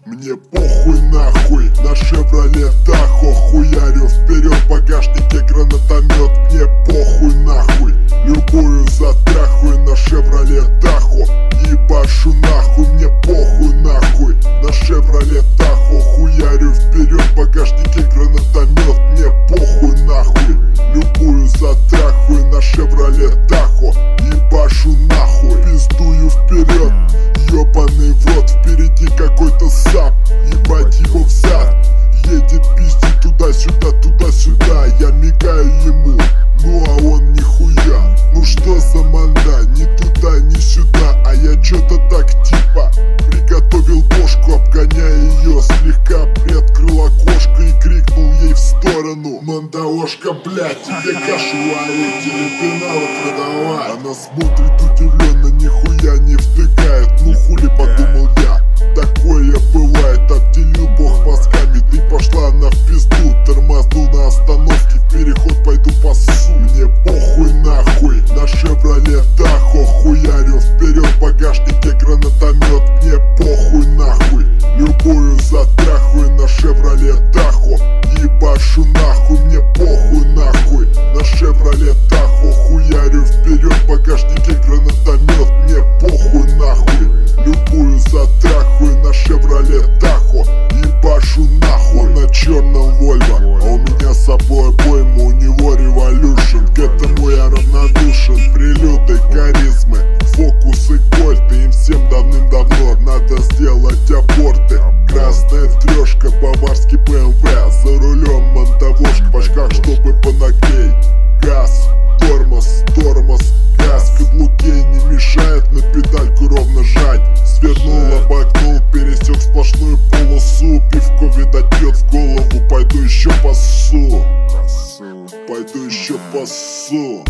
Мне похуй нахуй на Шевроле Тахо. Хуярю вперед, в багажнике гранатомет. Мне похуй нахуй, любую затрахую на Шевроле Тахо. Ебашу нахуй, мне похуй нахуй на Шевроле Тахо. Хуярю вперед, в багажнике гранатомет. Мне похуй нахуй, любую затрахую на Шевроле Тахо. Ебашу нахуй, пиздую вперед. Ёбаный в рот, впереди какой-то сап. Ебать его в зад, едет пиздит туда-сюда, туда-сюда. Я мигаю ему, ну а он нихуя. Ну что за манда, ни туда, ни сюда. А я чё-то так типа приготовил бошку, обгоняя ее. Слегка приоткрыл окошко и крикнул ей в сторону: мандаошка, блядь, тебе кашу варить или пеналы продавать? Она смотрит удивленно, нихуя не втыкает. Ну хули, подумал я, такое бывает. Обделил бог мозгами, ты пошла на в пизду. Тормозну на остановке, в переход пойду по ссу. Мне похуй нахуй на Шевроле Тахо. Хуярю вперед, в багажнике гранатомет. Мне похуй нахуй, любую затрахую на Шевроле Тахо. Ебашу нахуй, мне похуй нахуй на Шевроле Тахо. Хуярю вперед, в багажнике гранатомет. Мне похуй нахуй, любую затрахую на Шевроле Тахо. Ебашу нахуй на черном Вольво, а у меня с собой обойма, у него революшн. К этому я равнодушен, прилюды харизмы, фокусы кольты. Им всем давным-давно надо сделать аборты. Красная трешка, баварский БМВ, за рулем мандавошка, в очках, чтобы понаглей. Газ, тормоз, газ в каблуке не мешает на педальку ровно жать. Свернул, обогнул, пересек сплошную полосу. Пивко, видать, бьет в голову, пойду еще поссу. Пойду еще поссу.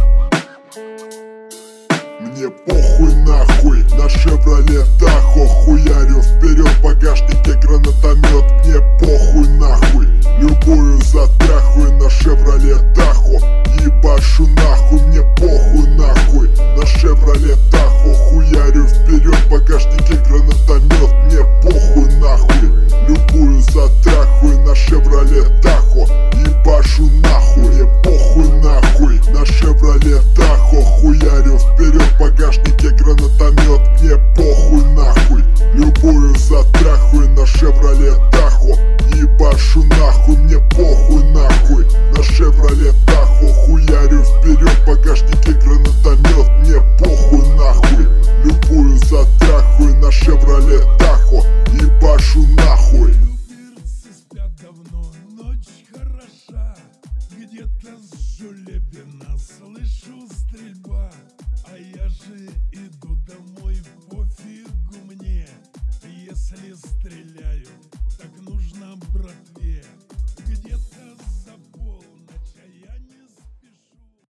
Мне похуй нахуй на Шевроле Тахо. Хуярю вперед, в багажнике гранатомет. Мне похуй нахуй, любую затрахую на Шевроле Тахо. Ебашу нахуй, мне похуй нахуй на Шевроле Тахо. Хуярю вперед, в багажнике гранатомет. Мне похуй нахуй, любую затрахую на Шевроле Тахо. Ебашу нахуй, мне похуй нахуй на Шевроле Тахо. Хуярю вперед, в багажнике гранатомет. Мне похуй нахуй, любую затрахую на Шевроле Тахо. Ебашу нахуй, мне похуй нахуй на Шевроле Тахо. Хуярю вперед, в багажнике гранатомет.